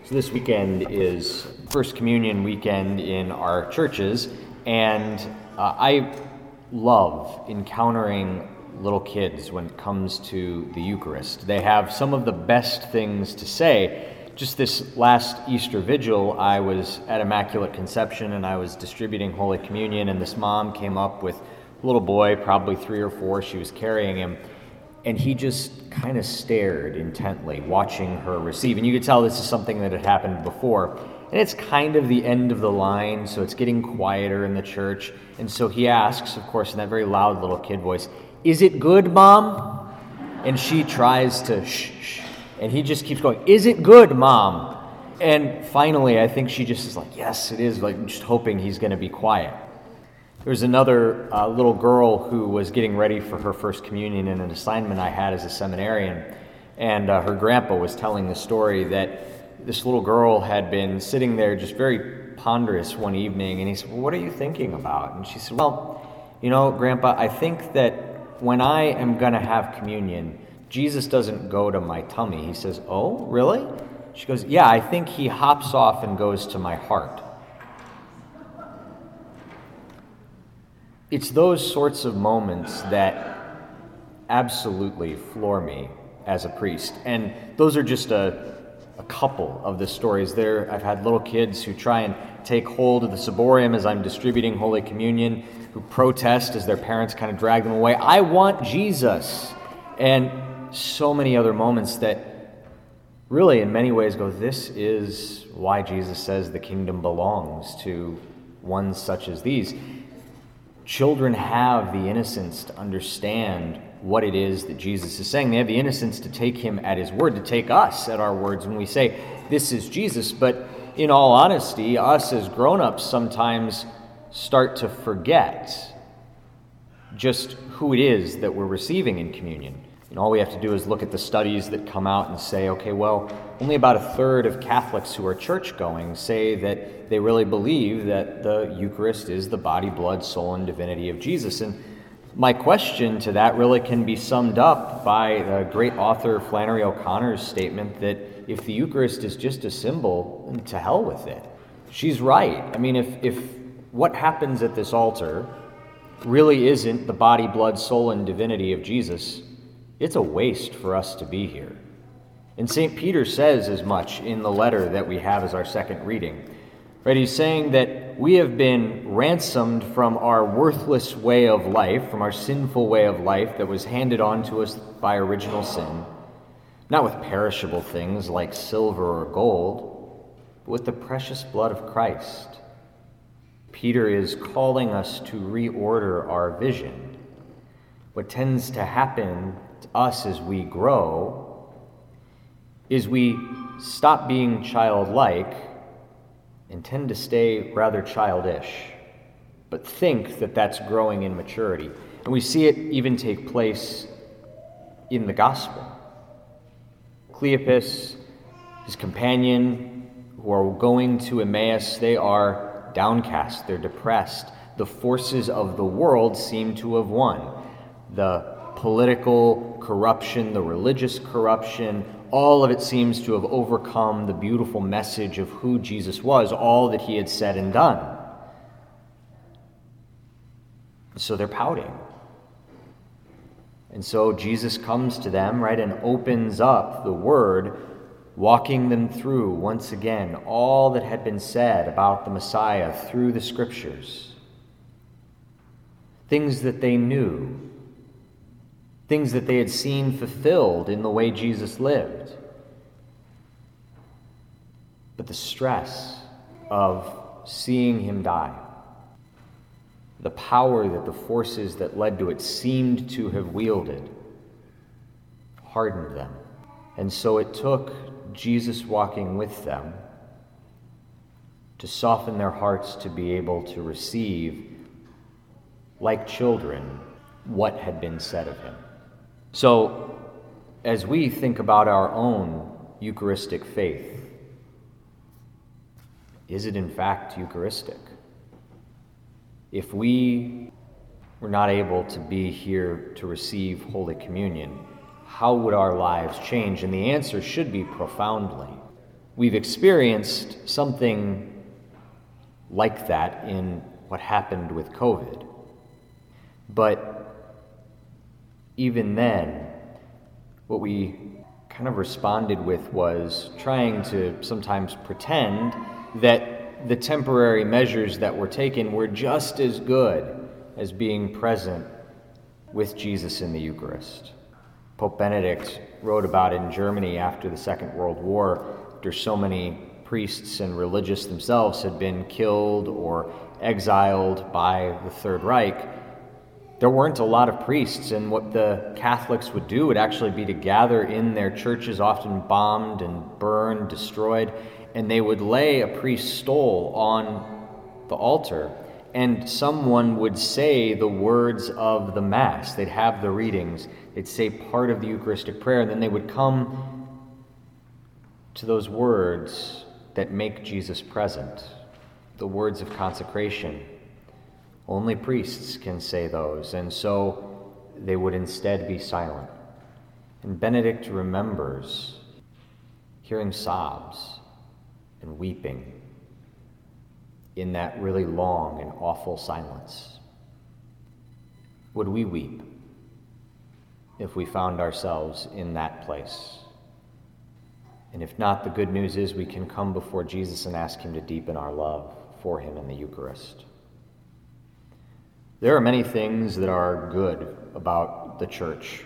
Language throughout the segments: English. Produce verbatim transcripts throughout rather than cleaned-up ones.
So this weekend is First Communion weekend in our churches, and uh, I love encountering little kids when it comes to the Eucharist. They have some of the best things to say. Just this last Easter Vigil, I was at Immaculate Conception and I was distributing Holy Communion, and this mom came up with a little boy, probably three or four. She was carrying him, and he just kind of stared intently, watching her receive. And you could tell this is something that had happened before. And it's kind of the end of the line, so it's getting quieter in the church. And so he asks, of course, in that very loud little kid voice, "Is it good, Mom?" And she tries to shh, shh. And he just keeps going, "Is it good, Mom?" And finally, I think she just is like, "Yes, it is," like just hoping he's going to be quiet. There was another uh, little girl who was getting ready for her first communion in an assignment I had as a seminarian, and uh, her grandpa was telling the story that this little girl had been sitting there just very ponderous one evening, and he said, "Well, what are you thinking about?" And she said, "Well, you know, Grandpa, I think that when I am going to have communion, Jesus doesn't go to my tummy." He says, "Oh, really?" She goes, "Yeah, I think he hops off and goes to my heart." It's those sorts of moments that absolutely floor me as a priest. And those are just a, a couple of the stories there. I've had little kids who try and take hold of the ciborium as I'm distributing Holy Communion, who protest as their parents kind of drag them away. "I want Jesus." And so many other moments that really in many ways go, this is why Jesus says the kingdom belongs to ones such as these. Children have the innocence to understand what it is that Jesus is saying. They have the innocence to take him at his word, to take us at our words when we say, this is Jesus. But in all honesty, us as grown-ups sometimes start to forget just who it is that we're receiving in communion. And all we have to do is look at the studies that come out and say, okay, well, only about a third of Catholics who are church-going say that they really believe that the Eucharist is the body, blood, soul, and divinity of Jesus. And my question to that really can be summed up by the great author Flannery O'Connor's statement that if the Eucharist is just a symbol, to hell with it. She's right. I mean, if, if what happens at this altar really isn't the body, blood, soul, and divinity of Jesus, it's a waste for us to be here. And Saint Peter says as much in the letter that we have as our second reading. Right? He's saying that we have been ransomed from our worthless way of life, from our sinful way of life that was handed on to us by original sin, not with perishable things like silver or gold, but with the precious blood of Christ. Peter is calling us to reorder our vision. What tends to happen to us as we grow is we stop being childlike and tend to stay rather childish, but think that that's growing in maturity. And we see it even take place in the gospel. Cleopas, his companion, who are going to Emmaus, they are downcast, they're depressed. The forces of the world seem to have won. The political corruption, the religious corruption, all of it seems to have overcome the beautiful message of who Jesus was, all that he had said and done. So they're pouting. And so Jesus comes to them, right, and opens up the word, walking them through, once again, all that had been said about the Messiah through the Scriptures. Things that they knew. Things that they had seen fulfilled in the way Jesus lived. But the stress of seeing him die, the power that the forces that led to it seemed to have wielded, hardened them. And so it took Jesus walking with them to soften their hearts to be able to receive, like children, what had been said of him. So, as we think about our own Eucharistic faith, is it in fact Eucharistic? If we were not able to be here to receive Holy Communion, how would our lives change? And the answer should be profoundly. We've experienced something like that in what happened with COVID. But even then, what we kind of responded with was trying to sometimes pretend that the temporary measures that were taken were just as good as being present with Jesus in the Eucharist. Pope Benedict wrote about it in Germany after the Second World War, after so many priests and religious themselves had been killed or exiled by the Third Reich. There weren't a lot of priests, and what the Catholics would do would actually be to gather in their churches, often bombed and burned, destroyed, and they would lay a priest's stole on the altar, and someone would say the words of the Mass. They'd have the readings, they'd say part of the Eucharistic prayer, and then they would come to those words that make Jesus present, the words of consecration. Only priests can say those, and so they would instead be silent. And Benedict remembers hearing sobs and weeping in that really long and awful silence. Would we weep if we found ourselves in that place? And if not, the good news is we can come before Jesus and ask him to deepen our love for him in the Eucharist. There are many things that are good about the church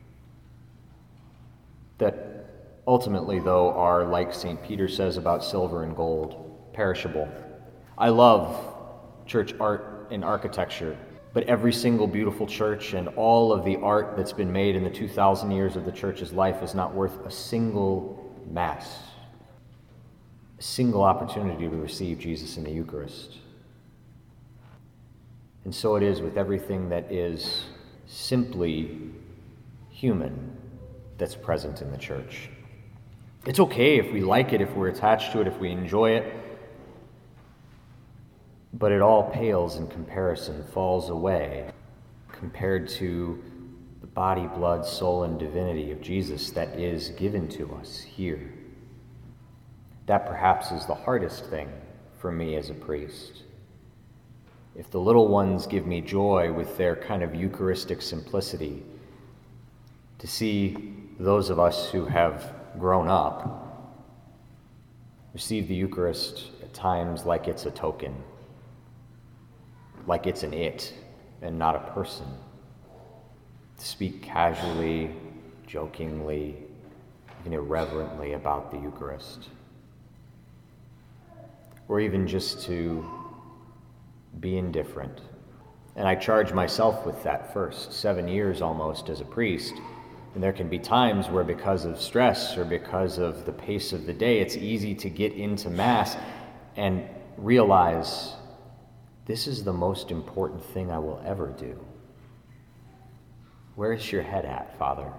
that ultimately, though, are, like Saint Peter says about silver and gold, perishable. I love church art and architecture, but every single beautiful church and all of the art that's been made in the two thousand years of the church's life is not worth a single Mass, a single opportunity to receive Jesus in the Eucharist. And so it is with everything that is simply human that's present in the church. It's okay if we like it, if we're attached to it, if we enjoy it, but it all pales in comparison, falls away, compared to the body, blood, soul, and divinity of Jesus that is given to us here. That perhaps is the hardest thing for me as a priest. If the little ones give me joy with their kind of Eucharistic simplicity, to see those of us who have grown up receive the Eucharist at times like it's a token, like it's an it and not a person, to speak casually, jokingly, even irreverently about the Eucharist, or even just to be indifferent. And I charge myself with that first seven years almost as a priest. And there can be times where, because of stress or because of the pace of the day, it's easy to get into Mass and realize this is the most important thing I will ever do. Where is your head at, Father?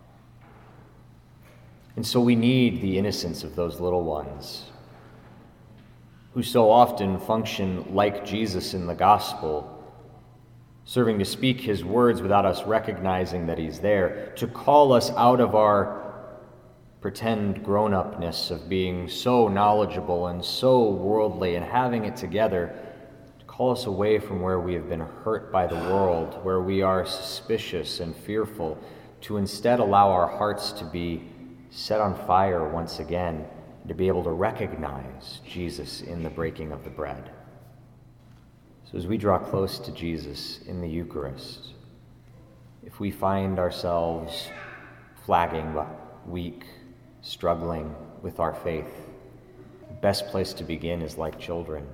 And so we need the innocence of those little ones who so often function like Jesus in the gospel, serving to speak his words without us recognizing that he's there, to call us out of our pretend grown-upness of being so knowledgeable and so worldly and having it together, to call us away from where we have been hurt by the world, where we are suspicious and fearful, to instead allow our hearts to be set on fire once again, to be able to recognize Jesus in the breaking of the bread. So as we draw close to Jesus in the Eucharist, if we find ourselves flagging, weak, struggling with our faith, the best place to begin is like children.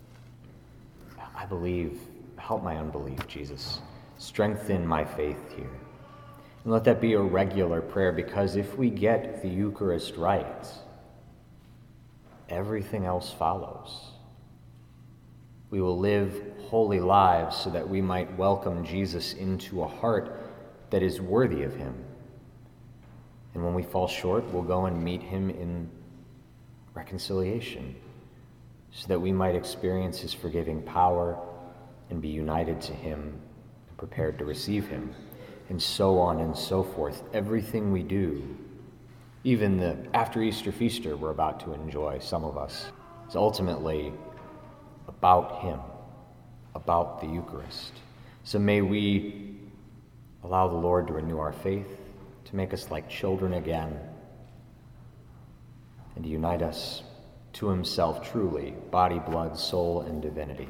I believe, help my unbelief, Jesus. Strengthen my faith here. And let that be a regular prayer, because if we get the Eucharist right, everything else follows. We will live holy lives so that we might welcome Jesus into a heart that is worthy of him. And when we fall short, we'll go and meet him in reconciliation so that we might experience his forgiving power and be united to him and prepared to receive him, and so on and so forth. Everything we do even the after Easter feaster we're about to enjoy, some of us, is ultimately about him, about the Eucharist. So may we allow the Lord to renew our faith, to make us like children again, and to unite us to himself truly, body, blood, soul, and divinity.